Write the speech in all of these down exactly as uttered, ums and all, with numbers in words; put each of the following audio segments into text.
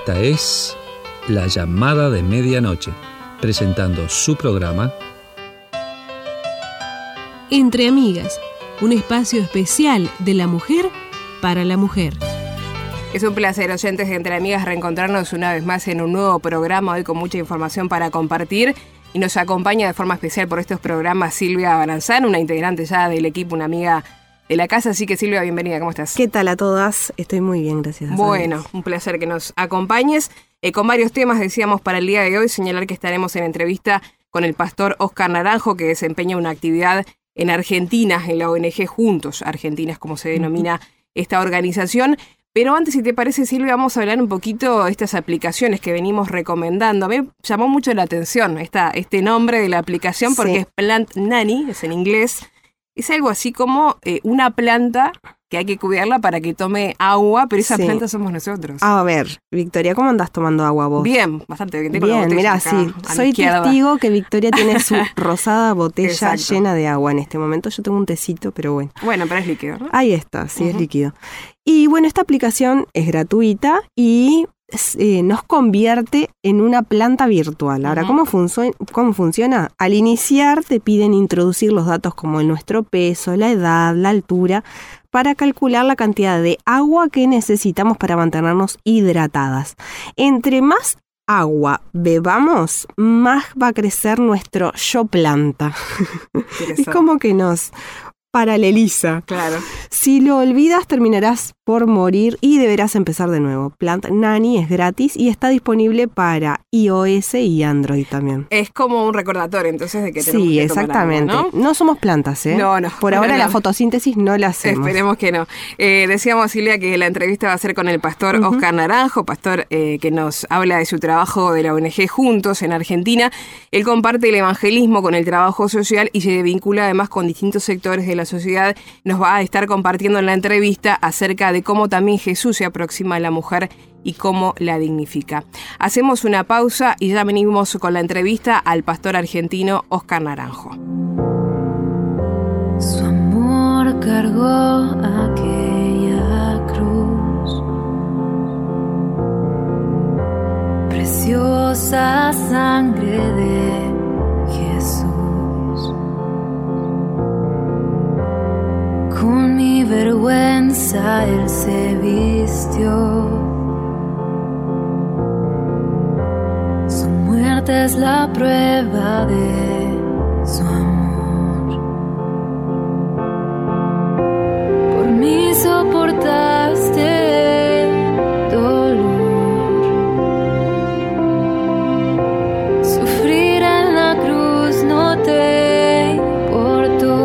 Esta es La Llamada de Medianoche, presentando su programa Entre Amigas, un espacio especial de la mujer para la mujer. Es un placer, oyentes de Entre Amigas, reencontrarnos una vez más en un nuevo programa, hoy con mucha información para compartir. Y nos acompaña de forma especial por estos programas Silvia Baranzán, una integrante ya del equipo, una amiga de la casa. Así que Silvia, bienvenida, ¿cómo estás? ¿Qué tal a todas? Estoy muy bien, gracias. Bueno, un placer que nos acompañes. Eh, con varios temas, decíamos, para el día de hoy, señalar que estaremos en entrevista con el pastor Oscar Naranjo, que desempeña una actividad en Argentina, en la O N G Juntos Argentinas, como se denomina esta organización. Pero antes, si te parece, Silvia, vamos a hablar un poquito de estas aplicaciones que venimos recomendando. A mí me llamó mucho la atención esta, este nombre de la aplicación porque sí. Es Plant Nanny, es en inglés. Es algo así como eh, una planta que hay que cuidarla para que tome agua, pero esa sí. planta somos nosotros. A ver, Victoria, ¿cómo andás tomando agua vos? Bien, bastante bien. Tengo bien, mirá, sí. Soy testigo que Victoria tiene su rosada botella Exacto. llena de agua en este momento. Yo tengo un tecito, pero bueno. Bueno, pero es líquido, ¿no? Ahí está, sí, uh-huh. es líquido. Y bueno, esta aplicación es gratuita y eh, nos convierte en una planta virtual. Ahora, uh-huh. ¿cómo, func- ¿cómo funciona? Al iniciar te piden introducir los datos como el nuestro peso, la edad, la altura, para calcular la cantidad de agua que necesitamos para mantenernos hidratadas. Entre más agua bebamos, más va a crecer nuestro yo planta. Es como que nos paraleliza. Claro. Si lo olvidas, terminarás por morir y deberás empezar de nuevo. Plant Nanny es gratis y está disponible para iOS y Android también. Es como un recordatorio, entonces, de que tenemos sí, que exactamente. tomar agua, ¿no? No somos plantas, ¿eh? No, no. Por no, ahora no. la fotosíntesis no la hacemos. Esperemos que no. Eh, decíamos, Silvia, que la entrevista va a ser con el pastor uh-huh. Oscar Naranjo, pastor eh, que nos habla de su trabajo de la O N G Juntos en Argentina. Él comparte el evangelismo con el trabajo social y se vincula además con distintos sectores de la sociedad. Nos va a estar compartiendo en la entrevista acerca de cómo también Jesús se aproxima a la mujer y cómo la dignifica. Hacemos una pausa y ya venimos con la entrevista al pastor argentino Oscar Naranjo. Su amor cargó aquella cruz, preciosa sangre de Jesús. Con mi vergüenza Él se vistió. Su muerte es la prueba de su amor. Por mí soportaste el dolor. Sufrir en la cruz no te importó.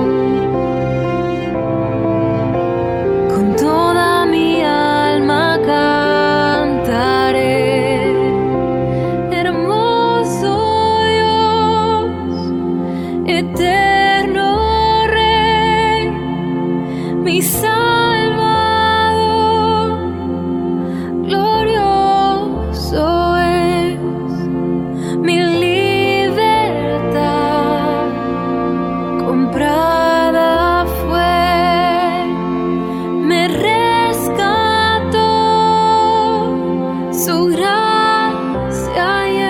Eterno Rey, mi Salvador, glorioso es mi libertad, comprada fue, me rescató su gracia y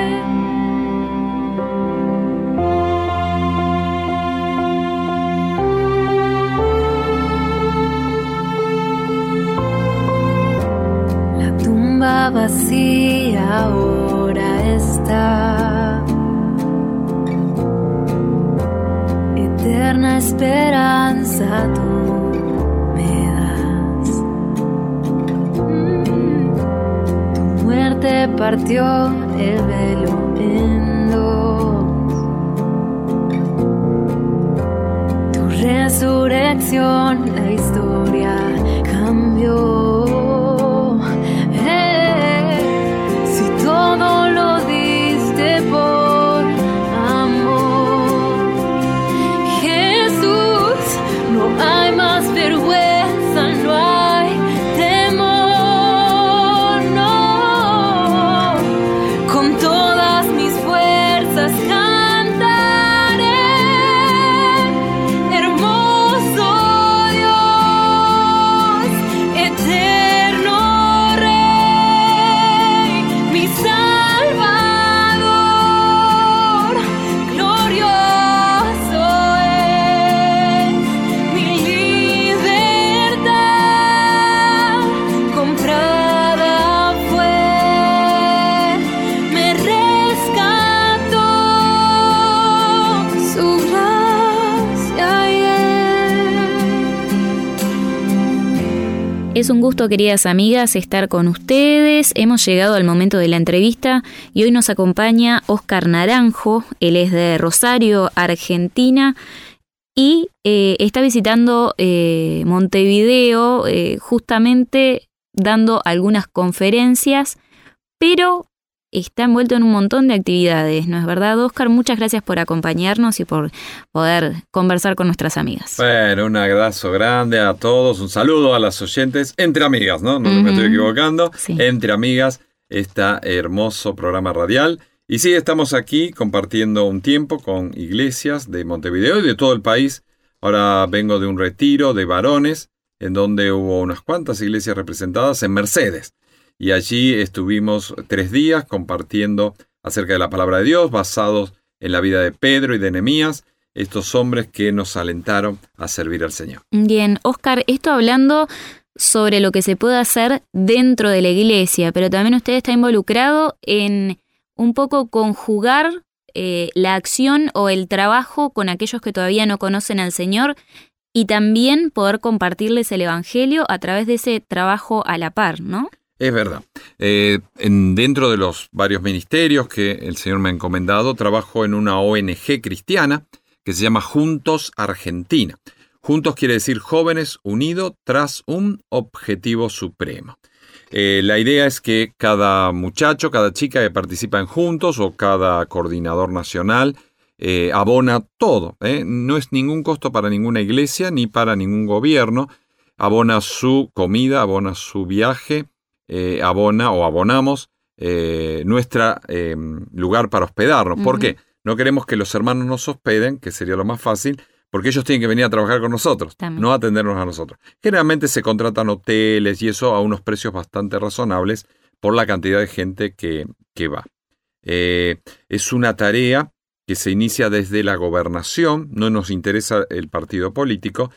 vacía ahora está. Eterna esperanza tú me das. Mm. Tu muerte partió el velo en dos. Tu resurrección la historia cambió. Todo lo diste por amor, Jesús. No hay más vergüenza, no hay temor, no. Con todas mis fuerzas cantaré, hermoso Dios, eterno. Es un gusto, queridas amigas, estar con ustedes. Hemos llegado al momento de la entrevista y hoy nos acompaña Óscar Naranjo. Él es de Rosario, Argentina, y eh, está visitando eh, Montevideo, eh, justamente dando algunas conferencias, pero está envuelto en un montón de actividades, ¿no es verdad, Óscar? Muchas gracias por acompañarnos y por poder conversar con nuestras amigas. Bueno, un abrazo grande a todos, un saludo a las oyentes, entre amigas, ¿no? No uh-huh. me estoy equivocando, sí. Entre amigas, este hermoso programa radial. Y sí, estamos aquí compartiendo un tiempo con iglesias de Montevideo y de todo el país. Ahora vengo de un retiro de varones, en donde hubo unas cuantas iglesias representadas en Mercedes. Y allí estuvimos tres días compartiendo acerca de la palabra de Dios, basados en la vida de Pedro y de Nehemías, estos hombres que nos alentaron a servir al Señor. Bien, Óscar, esto hablando sobre lo que se puede hacer dentro de la iglesia, pero también usted está involucrado en un poco conjugar eh, la acción o el trabajo con aquellos que todavía no conocen al Señor y también poder compartirles el Evangelio a través de ese trabajo a la par, ¿no? Es verdad. Eh, en, dentro de los varios ministerios que el Señor me ha encomendado, trabajo en una O N G cristiana que se llama Juntos Argentina. Juntos quiere decir jóvenes unidos tras un objetivo supremo. Eh, la idea es que cada muchacho, cada chica que participa en Juntos o cada coordinador nacional eh, abona todo. ¿eh? No es ningún costo para ninguna iglesia ni para ningún gobierno. Abona su comida, abona su viaje, Eh, abona o abonamos eh, nuestro eh, lugar para hospedarnos. Uh-huh. ¿Por qué? No queremos que los hermanos nos hospeden, que sería lo más fácil, porque ellos tienen que venir a trabajar con nosotros, También. no atendernos a nosotros. Generalmente se contratan hoteles y eso a unos precios bastante razonables por la cantidad de gente que, que va. Eh, es una tarea que se inicia desde la gobernación, no nos interesa el partido político,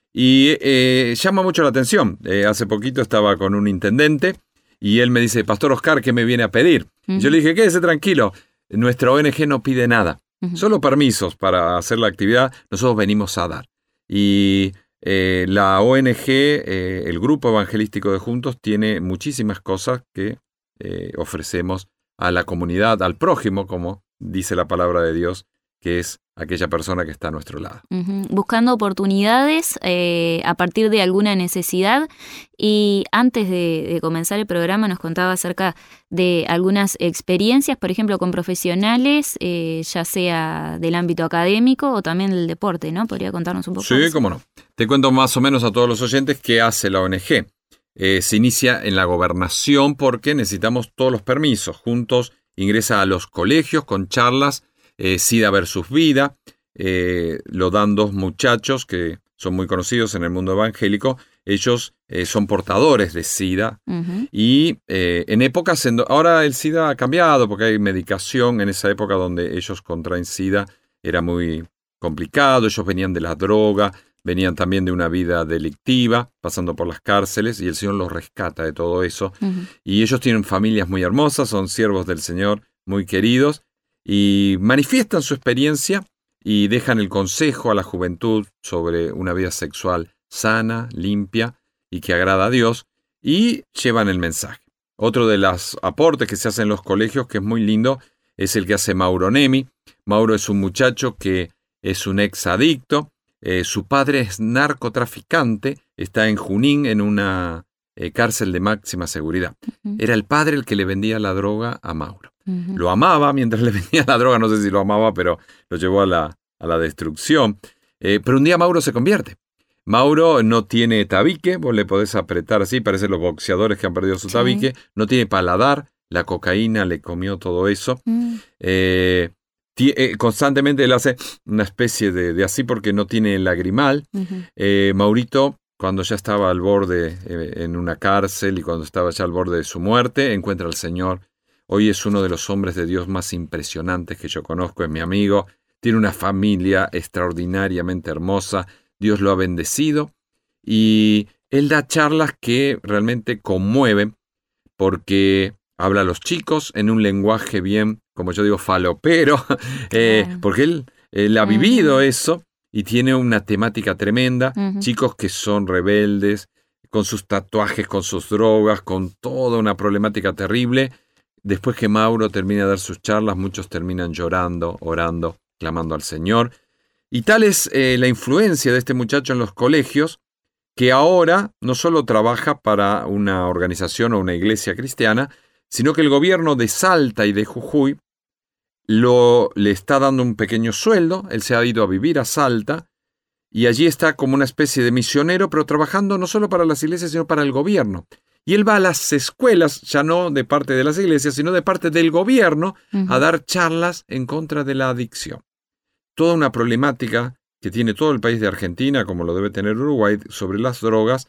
y eh, llama mucho la atención. Eh, hace poquito estaba con un intendente y él me dice, Pastor Óscar, ¿qué me viene a pedir? Uh-huh. Yo le dije, quédese tranquilo, nuestra O N G no pide nada, uh-huh. solo permisos para hacer la actividad, nosotros venimos a dar. Y eh, la O N G, eh, el Grupo Evangelístico de Juntos, tiene muchísimas cosas que eh, ofrecemos a la comunidad, al prójimo, como dice la palabra de Dios, que es aquella persona que está a nuestro lado. Uh-huh. Buscando oportunidades eh, a partir de alguna necesidad. Y antes de, de comenzar el programa nos contaba acerca de algunas experiencias, por ejemplo, con profesionales, eh, ya sea del ámbito académico o también del deporte, ¿no? ¿Podría contarnos un poco? Sí, cómo no. Te cuento más o menos a todos los oyentes qué hace la O N G. Eh, se inicia en la gobernación porque necesitamos todos los permisos. Juntos ingresa a los colegios con charlas Eh, SIDA versus Vida, eh, lo dan dos muchachos que son muy conocidos en el mundo evangélico. Ellos eh, son portadores de SIDA uh-huh. y eh, en épocas, en do- ahora el SIDA ha cambiado porque hay medicación. En esa época donde ellos contraen SIDA era muy complicado, ellos venían de la droga, venían también de una vida delictiva, pasando por las cárceles, y el Señor los rescata de todo eso. Uh-huh. Y ellos tienen familias muy hermosas, son siervos del Señor, muy queridos, y manifiestan su experiencia y dejan el consejo a la juventud sobre una vida sexual sana, limpia y que agrada a Dios, y llevan el mensaje. Otro de los aportes que se hacen en los colegios, que es muy lindo, es el que hace Mauro Nemi. Mauro es un muchacho que es un exadicto, eh, su padre es narcotraficante, está en Junín en una eh, cárcel de máxima seguridad. Uh-huh. Era el padre el que le vendía la droga a Mauro. Uh-huh. Lo amaba mientras le vendía la droga, no sé si lo amaba, pero lo llevó a la, a la destrucción. Eh, pero un día Mauro se convierte. Mauro no tiene tabique, vos le podés apretar así, parecen los boxeadores que han perdido su sí. tabique, no tiene paladar, la cocaína le comió todo eso. Uh-huh. Eh, t- eh, constantemente él hace una especie de, de así porque no tiene lagrimal. Uh-huh. Eh, Maurito, cuando ya estaba al borde eh, en una cárcel y cuando estaba ya al borde de su muerte, encuentra al Señor. Hoy es uno de los hombres de Dios más impresionantes que yo conozco, es mi amigo. Tiene una familia extraordinariamente hermosa. Dios lo ha bendecido. Y él da charlas que realmente conmueven porque habla a los chicos en un lenguaje bien, como yo digo, falopero, eh, claro. porque él, él ha vivido uh-huh. eso y tiene una temática tremenda. Uh-huh. Chicos que son rebeldes, con sus tatuajes, con sus drogas, con toda una problemática terrible. Después que Mauro termina de dar sus charlas, muchos terminan llorando, orando, clamando al Señor. Y tal es eh, la influencia de este muchacho en los colegios, que ahora no solo trabaja para una organización o una iglesia cristiana, sino que el gobierno de Salta y de Jujuy lo, le está dando un pequeño sueldo. Él se ha ido a vivir a Salta y allí está como una especie de misionero, pero trabajando no solo para las iglesias, sino para el gobierno. Y él va a las escuelas, ya no de parte de las iglesias, sino de parte del gobierno, uh-huh. a dar charlas en contra de la adicción. Toda una problemática que tiene todo el país de Argentina, como lo debe tener Uruguay, sobre las drogas.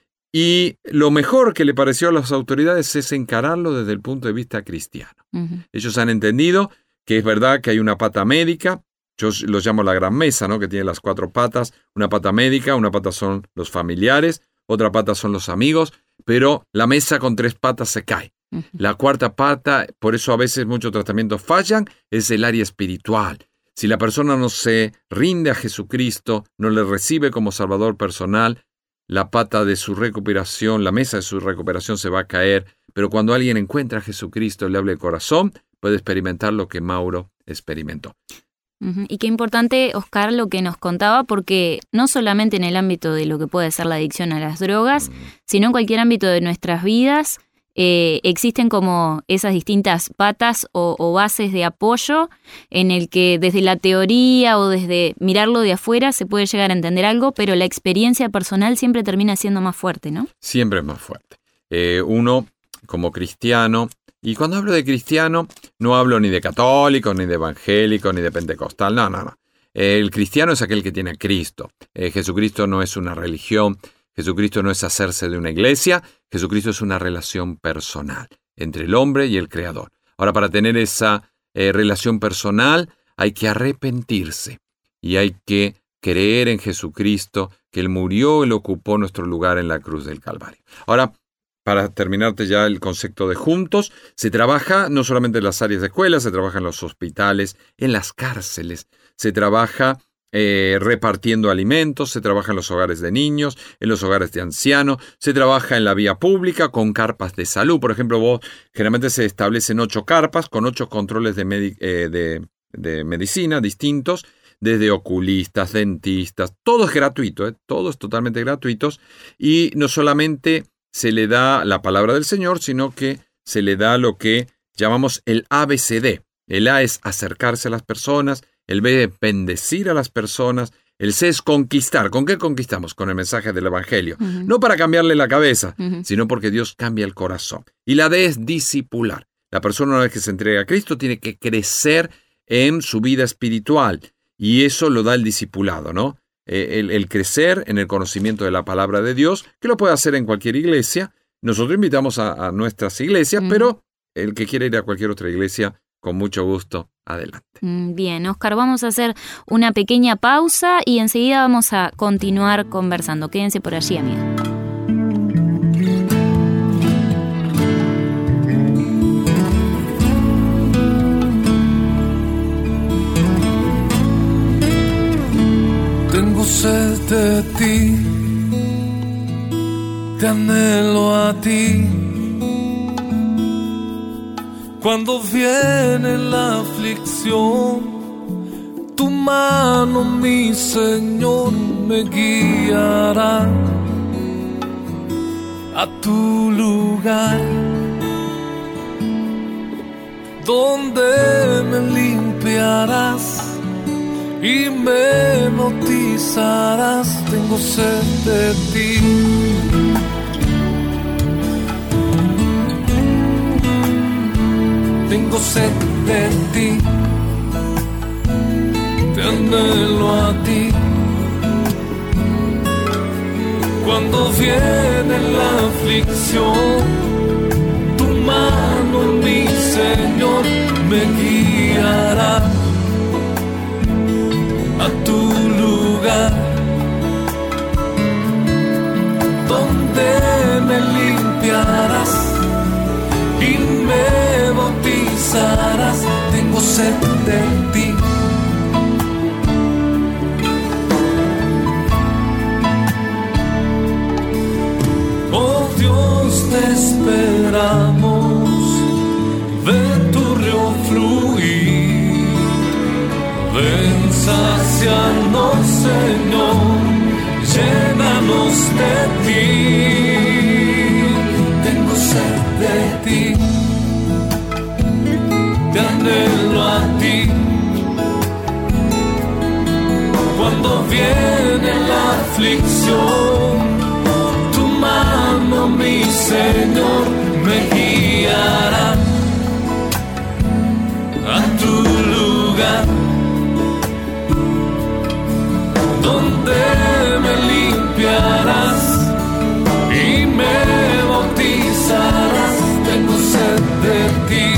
Y lo mejor que le pareció a las autoridades es encararlo desde el punto de vista cristiano. Uh-huh. Ellos han entendido que es verdad que hay una pata médica, yo los llamo la gran mesa, ¿no? Que tiene las cuatro patas, una pata médica, una pata son los familiares, otra pata son los amigos, pero la mesa con tres patas se cae. Uh-huh. La cuarta pata, por eso a veces muchos tratamientos fallan, es el área espiritual. Si la persona no se rinde a Jesucristo, no le recibe como Salvador personal, la pata de su recuperación, la mesa de su recuperación se va a caer. Pero cuando alguien encuentra a Jesucristo y le habla el corazón, puede experimentar lo que Mauro experimentó. Uh-huh. Y qué importante, Oscar, lo que nos contaba, porque no solamente en el ámbito de lo que puede ser la adicción a las drogas, uh-huh. sino en cualquier ámbito de nuestras vidas, eh, existen como esas distintas patas o, o bases de apoyo en el que desde la teoría o desde mirarlo de afuera se puede llegar a entender algo, pero la experiencia personal siempre termina siendo más fuerte, ¿no? Siempre es más fuerte. Eh, uno, como cristiano, y cuando hablo de cristiano, no hablo ni de católico, ni de evangélico, ni de pentecostal, no, no, no. El cristiano es aquel que tiene a Cristo. Eh, Jesucristo no es una religión, Jesucristo no es hacerse de una iglesia, Jesucristo es una relación personal entre el hombre y el Creador. Ahora, para tener esa eh, relación personal hay que arrepentirse y hay que creer en Jesucristo, que Él murió y ocupó nuestro lugar en la cruz del Calvario. Ahora, para terminarte ya el concepto de juntos, se trabaja no solamente en las áreas de escuela, se trabaja en los hospitales, en las cárceles, se trabaja eh, repartiendo alimentos, se trabaja en los hogares de niños, en los hogares de ancianos, se trabaja en la vía pública con carpas de salud. Por ejemplo, vos generalmente se establecen ocho carpas con ocho controles de, medi- eh, de, de medicina distintos, desde oculistas, dentistas, todo es gratuito, ¿eh? Todo es totalmente gratuito y no solamente se le da la palabra del Señor, sino que se le da lo que llamamos el A B C D. El A es acercarse a las personas, el B es bendecir a las personas, el C es conquistar. ¿Con qué conquistamos? Con el mensaje del Evangelio. Uh-huh. No para cambiarle la cabeza, uh-huh. sino porque Dios cambia el corazón. Y la D es discipular. La persona, una vez que se entrega a Cristo, tiene que crecer en su vida espiritual. Y eso lo da el discipulado, ¿no? El, el crecer en el conocimiento de la palabra de Dios, que lo puede hacer en cualquier iglesia. Nosotros invitamos a, a nuestras iglesias, mm. pero el que quiera ir a cualquier otra iglesia, con mucho gusto, adelante. Bien, Oscar, vamos a hacer una pequeña pausa y enseguida vamos a continuar conversando. Quédense por allí, amigos. Tengo sed de ti, te anhelo a ti. Cuando viene la aflicción, tu mano, mi Señor, me guiará a tu lugar, donde me limpiarás y me bautizarás. Tengo sed de ti. Tengo sed de ti. Te anhelo a ti. Cuando viene la aflicción, tu mano, mi Señor, me guiará a tu lugar, donde me limpiarás y me bautizarás. Tengo sed de ti. sácianos, Señor, llénanos de ti. Tengo sed de ti, te anhelo a ti. Cuando viene la aflicción, tu mano, mi Señor, me guiará a tu lugar, donde me limpiarás y me bautizarás. Tengo sed de ti.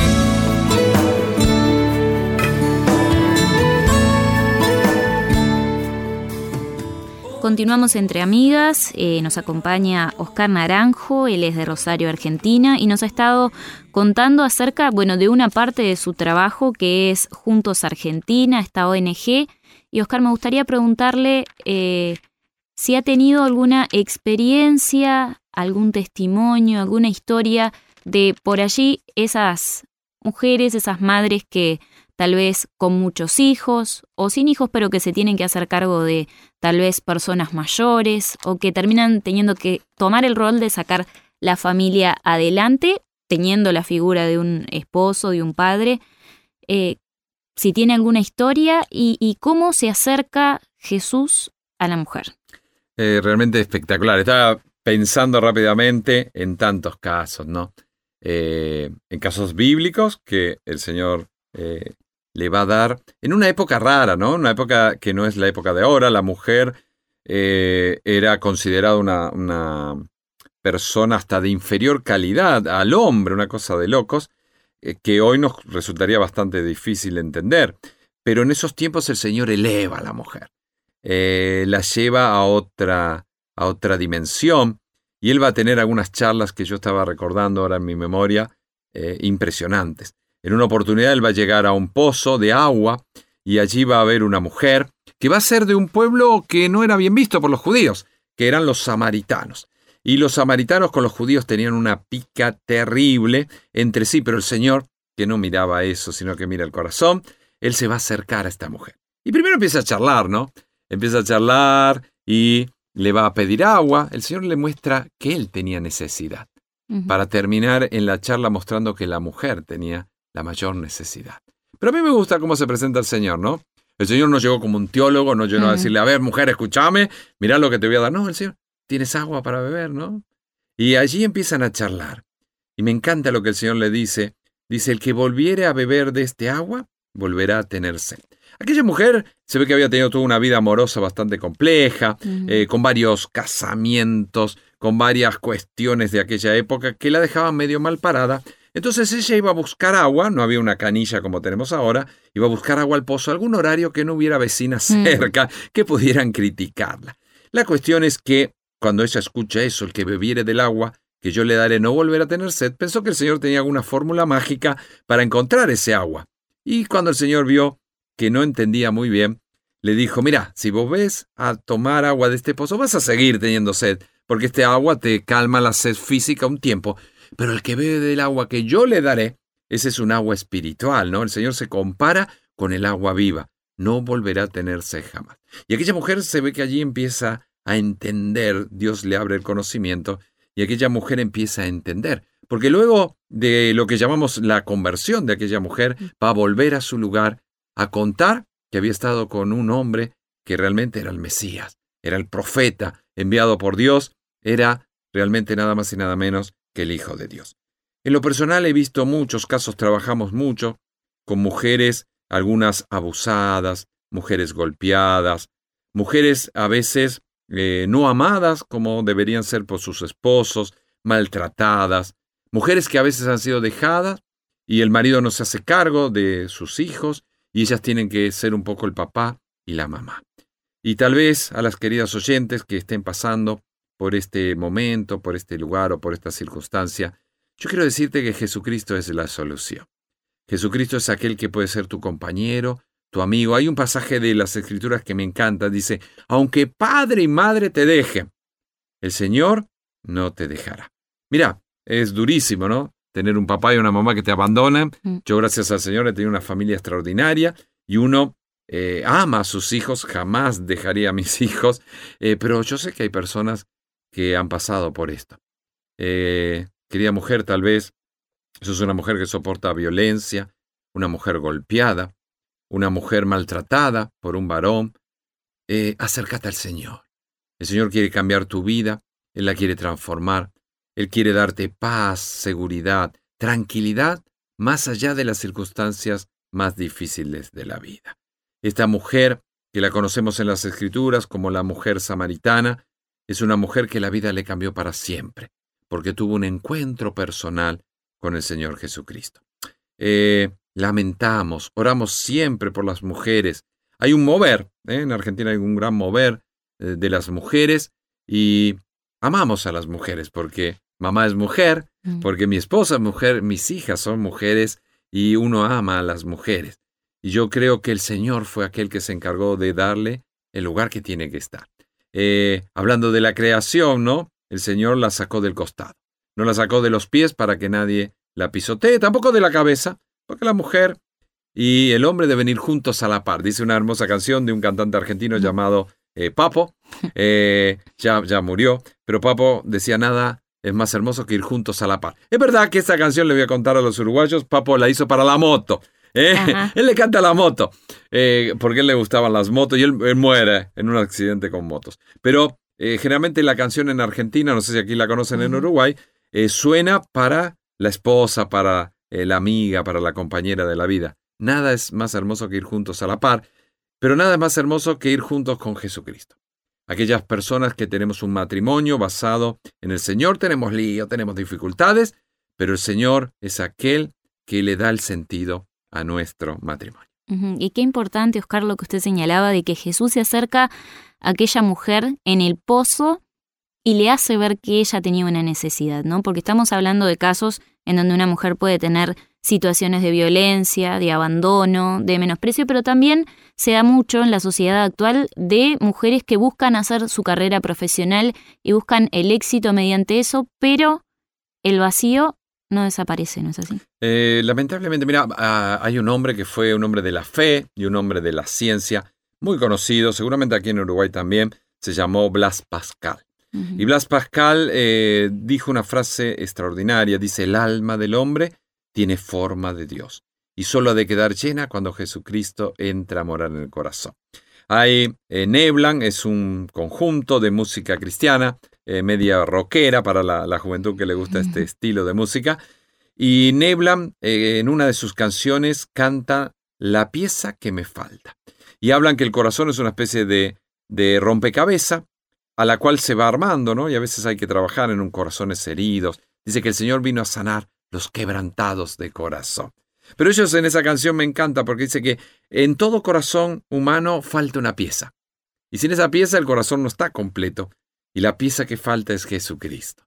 Continuamos entre amigas, eh, nos acompaña Oscar Naranjo, él es de Rosario, Argentina, y nos ha estado contando acerca, bueno, de una parte de su trabajo que es Juntos Argentina, esta O N G. Y Oscar, me gustaría preguntarle eh, si ha tenido alguna experiencia, algún testimonio, alguna historia de por allí esas mujeres, esas madres que tal vez con muchos hijos o sin hijos, pero que se tienen que hacer cargo de tal vez personas mayores o que terminan teniendo que tomar el rol de sacar la familia adelante, teniendo la figura de un esposo, de un padre. Eh, si tiene alguna historia y, y cómo se acerca Jesús a la mujer. Eh, realmente espectacular. Estaba pensando rápidamente en tantos casos, ¿no? Eh, en casos bíblicos que el Señor eh, le va a dar en una época rara, ¿no? Una época que no es la época de ahora. La mujer eh, era considerada una, una persona hasta de inferior calidad al hombre, una cosa de locos, eh, que hoy nos resultaría bastante difícil entender. Pero en esos tiempos el Señor eleva a la mujer, eh, la lleva a otra, a otra dimensión, y Él va a tener algunas charlas que yo estaba recordando ahora en mi memoria, eh, impresionantes. En una oportunidad Él va a llegar a un pozo de agua y allí va a haber una mujer que va a ser de un pueblo que no era bien visto por los judíos, que eran los samaritanos. Y los samaritanos con los judíos tenían una pica terrible entre sí, pero el Señor, que no miraba eso, sino que mira el corazón, Él se va a acercar a esta mujer. Y primero empieza a charlar, ¿no? Empieza a charlar y le va a pedir agua. El Señor le muestra que Él tenía necesidad, uh-huh, para terminar en la charla mostrando que la mujer tenía la mayor necesidad. Pero a mí me gusta cómo se presenta el Señor, ¿no? El Señor no llegó como un teólogo, no llegó uh-huh. a decirle, a ver, mujer, escúchame, mirá lo que te voy a dar. No, el Señor, tienes agua para beber, ¿no? Y allí empiezan a charlar. Y me encanta lo que el Señor le dice. Dice, el que volviere a beber de este agua, volverá a tener sed. Aquella mujer se ve que había tenido toda una vida amorosa bastante compleja, uh-huh. eh, con varios casamientos, con varias cuestiones de aquella época que la dejaban medio mal parada. Entonces ella iba a buscar agua, no había una canilla como tenemos ahora, iba a buscar agua al pozo, algún horario que no hubiera vecinas cerca, mm. que pudieran criticarla. La cuestión es que cuando ella escucha eso, el que bebiere del agua que yo le daré no volverá a tener sed, pensó que el Señor tenía alguna fórmula mágica para encontrar ese agua. Y cuando el Señor vio que no entendía muy bien, le dijo, mira, si vos ves a tomar agua de este pozo, vas a seguir teniendo sed, porque este agua te calma la sed física un tiempo. Pero el que bebe del agua que yo le daré, ese es un agua espiritual, ¿no? El Señor se compara con el agua viva. No volverá a tener sed jamás. Y aquella mujer se ve que allí empieza a entender. Dios le abre el conocimiento y aquella mujer empieza a entender. Porque luego de lo que llamamos la conversión de aquella mujer, va a volver a su lugar a contar que había estado con un hombre que realmente era el Mesías, era el profeta enviado por Dios, era realmente nada más y nada menos que el Hijo de Dios. En lo personal he visto muchos casos, trabajamos mucho con mujeres, algunas abusadas, mujeres golpeadas, mujeres a veces eh, no amadas como deberían ser por sus esposos, maltratadas, mujeres que a veces han sido dejadas y el marido no se hace cargo de sus hijos y ellas tienen que ser un poco el papá y la mamá. Y tal vez a las queridas oyentes que estén pasando por este momento, por este lugar o por esta circunstancia, yo quiero decirte que Jesucristo es la solución. Jesucristo es aquel que puede ser tu compañero, tu amigo. Hay un pasaje de las Escrituras que me encanta, dice, aunque padre y madre te dejen, el Señor no te dejará. Mira, es durísimo, ¿no? Tener un papá y una mamá que te abandonan. Mm. Yo, gracias al Señor, he tenido una familia extraordinaria y uno eh, ama a sus hijos, jamás dejaría a mis hijos, eh, pero yo sé que hay personas que han pasado por esto. Eh, querida mujer, tal vez sos una mujer que soporta violencia, una mujer golpeada, una mujer maltratada por un varón. Eh, acércate al Señor. El Señor quiere cambiar tu vida, Él la quiere transformar, Él quiere darte paz, seguridad, tranquilidad, más allá de las circunstancias más difíciles de la vida. Esta mujer, que la conocemos en las Escrituras como la mujer samaritana, es una mujer que la vida le cambió para siempre, porque tuvo un encuentro personal con el Señor Jesucristo. Eh, lamentamos, oramos siempre por las mujeres. Hay un mover, ¿eh? En Argentina hay un gran mover eh, de las mujeres y amamos a las mujeres porque mamá es mujer, mm. porque mi esposa es mujer, mis hijas son mujeres y uno ama a las mujeres. Y yo creo que el Señor fue aquel que se encargó de darle el lugar que tiene que estar. Eh, hablando de la creación, ¿no? El Señor la sacó del costado. No la sacó de los pies para que nadie la pisotee, tampoco de la cabeza, porque la mujer y el hombre deben ir juntos a la par. Dice una hermosa canción de un cantante argentino llamado eh, Papo. Eh, ya, ya murió, pero Papo decía: nada es más hermoso que ir juntos a la par. Es verdad que esta canción, le voy a contar a los uruguayos, Papo la hizo para la moto. ¿eh? Él le canta a la moto, eh, porque a él le gustaban las motos y él, él muere en un accidente con motos. Pero eh, generalmente la canción en Argentina, no sé si aquí la conocen en Uruguay, eh, suena para la esposa, para eh, la amiga, para la compañera de la vida. Nada es más hermoso que ir juntos a la par, pero nada es más hermoso que ir juntos con Jesucristo. Aquellas personas que tenemos un matrimonio basado en el Señor, tenemos lío, tenemos dificultades, pero el Señor es aquel que le da el sentido a nuestro matrimonio. Uh-huh. Y qué importante, Oscar, lo que usted señalaba de que Jesús se acerca a aquella mujer en el pozo y le hace ver que ella tenía una necesidad, ¿no? Porque estamos hablando de casos en donde una mujer puede tener situaciones de violencia, de abandono, de menosprecio, pero también se da mucho en la sociedad actual de mujeres que buscan hacer su carrera profesional y buscan el éxito mediante eso, pero el vacío no desaparece, ¿no es así? Eh, lamentablemente, mira, uh, hay un hombre que fue un hombre de la fe y un hombre de la ciencia, muy conocido, seguramente aquí en Uruguay también, se llamó Blas Pascal. Uh-huh. Y Blas Pascal eh, dijo una frase extraordinaria, dice: el alma del hombre tiene forma de Dios y solo ha de quedar llena cuando Jesucristo entra a morar en el corazón. Hay eh, Neblan, es un conjunto de música cristiana, eh, media rockera para la, la juventud que le gusta uh-huh. este estilo de música. Y Neblan, eh, en una de sus canciones, canta la pieza que me falta. Y hablan que el corazón es una especie de, de rompecabezas a la cual se va armando, ¿no? Y a veces hay que trabajar en un corazones heridos. Dice que el Señor vino a sanar los quebrantados de corazón. Pero ellos en esa canción me encanta porque dice que en todo corazón humano falta una pieza. Y sin esa pieza el corazón no está completo. Y la pieza que falta es Jesucristo.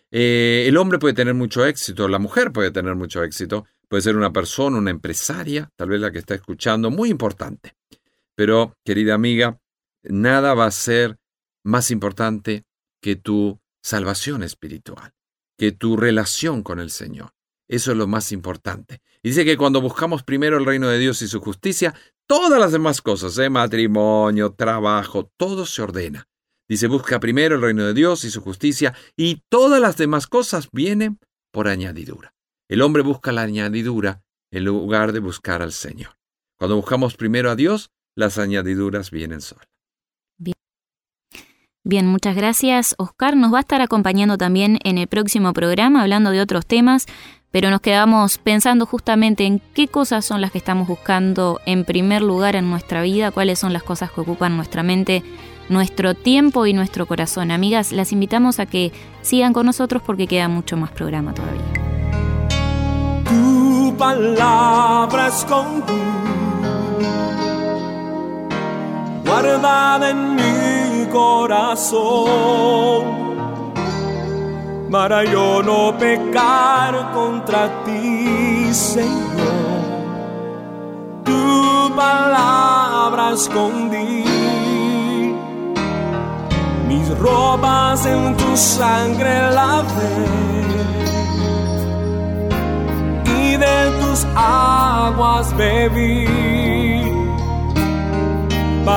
Eh, el hombre puede tener mucho éxito, la mujer puede tener mucho éxito, puede ser una persona, una empresaria, tal vez la que está escuchando, muy importante. Pero, querida amiga, nada va a ser más importante que tu salvación espiritual, que tu relación con el Señor. Eso es lo más importante. Y dice que cuando buscamos primero el reino de Dios y su justicia, todas las demás cosas, ¿eh? matrimonio, trabajo, todo se ordena. Dice, busca primero el reino de Dios y su justicia, y todas las demás cosas vienen por añadidura. El hombre busca la añadidura en lugar de buscar al Señor. Cuando buscamos primero a Dios, las añadiduras vienen solas. Bien. Bien, muchas gracias, Oscar. Nos va a estar acompañando también en el próximo programa, hablando de otros temas, pero nos quedamos pensando justamente en qué cosas son las que estamos buscando en primer lugar en nuestra vida, cuáles son las cosas que ocupan nuestra mente, nuestro tiempo y nuestro corazón. Amigas, las invitamos a que sigan con nosotros porque queda mucho más programa todavía. Tu palabra escondí, guardada en mi corazón, para yo no pecar contra ti, Señor. Tu palabra escondí, mis ropas en tu sangre lavé, y de tus aguas bebí.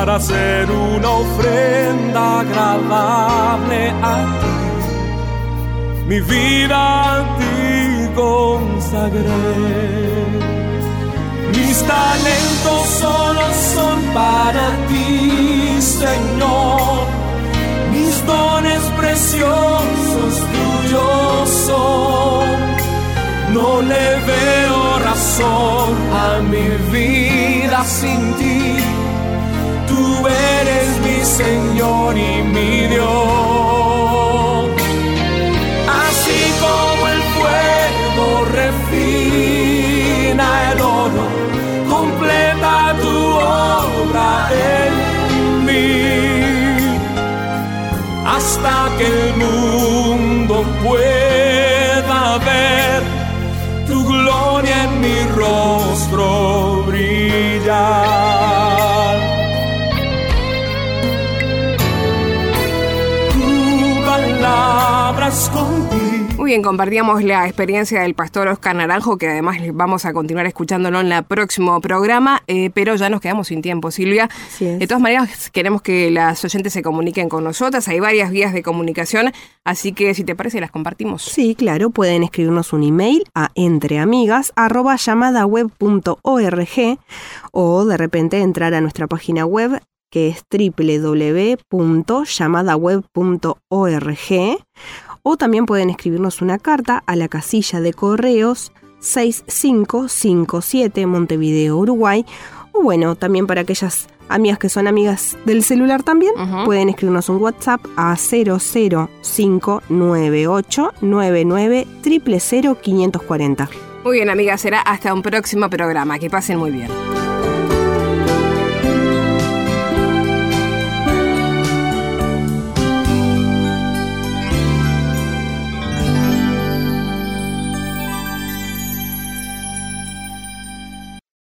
para hacer una ofrenda agradable a ti. Mi vida a ti consagré. Mis talentos solo son para ti, Señor. Mis dones preciosos tuyos son. No le veo razón a mi vida sin ti. Tú eres mi Señor y mi Dios. Así como el fuego refina el oro, completa tu obra en mí, hasta que el mundo pueda ver tu gloria en mi rostro brillar. Tu palabra es contigo. Muy bien, compartíamos la experiencia del pastor Oscar Naranjo, que además vamos a continuar escuchándolo en el próximo programa, eh, pero ya nos quedamos sin tiempo, Silvia. De todas maneras, queremos que las oyentes se comuniquen con nosotras. Hay varias vías de comunicación, así que si te parece las compartimos. Sí, claro, pueden escribirnos un email a entreamigas arroba llamadaweb punto org o de repente entrar a nuestra página web, que es doble u doble u doble u punto llamadaweb punto org, o también pueden escribirnos una carta a la casilla de correos seis cinco cinco siete Montevideo, Uruguay. O bueno, también para aquellas amigas que son amigas del celular también, uh-huh. pueden escribirnos un WhatsApp a cero cero cinco nueve ocho nueve nueve cero cero cero quinientos cuarenta. Muy bien, amigas, será hasta un próximo programa. Que pasen muy bien.